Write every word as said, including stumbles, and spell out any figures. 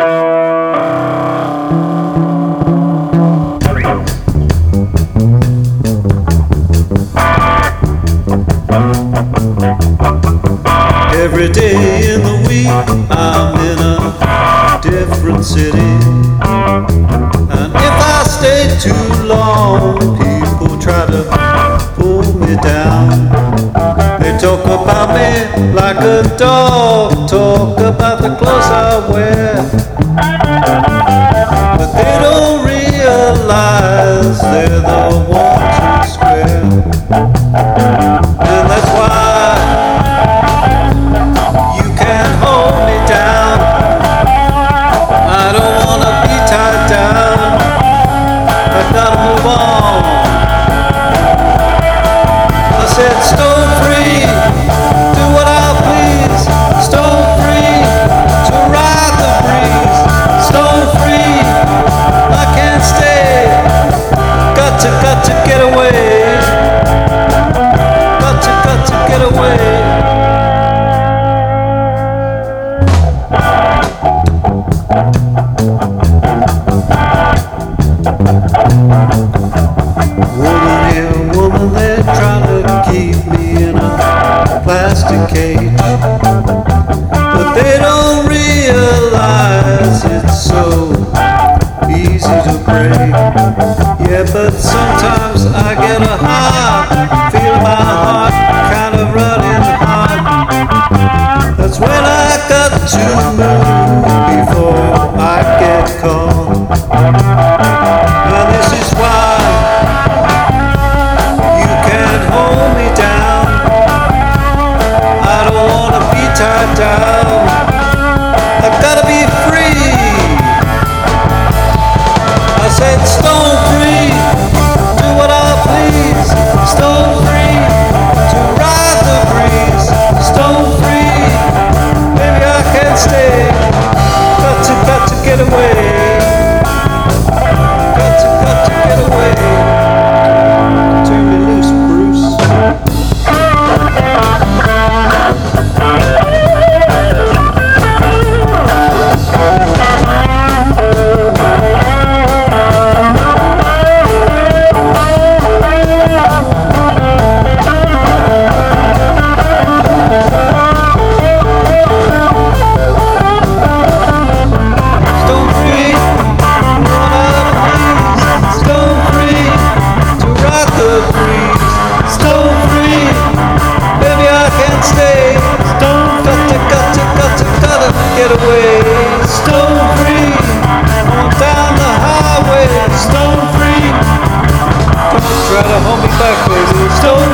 Every day in the week I'm in a different city, and if I stay too long people try to pull me down. They talk about me like a dog, talk about the clothes I wear, but they don't realize they're the ones who swear. And that's why stone free, do what I please. Stone free, to ride the breeze. Stone free, I can't stay. Got to, got to get away. Got to, got to get away. Woman here, woman there, trying to keep me in a plastic cage, but they don't realize it's so easy to break. Yeah, but sometimes I get a high, feel my heart kind of running hot. That's when I got to move before I get caught. Now this is why tied down. I gotta be free. I said stone free, do what I please. Stone free, to ride the breeze. Stone free, maybe I can stay. Got to, got to get away. Got to, got to get away. Turn me loose, Bruce. Get away, stone free, on down the highway, stone free. Don't try to hold me back, baby, stone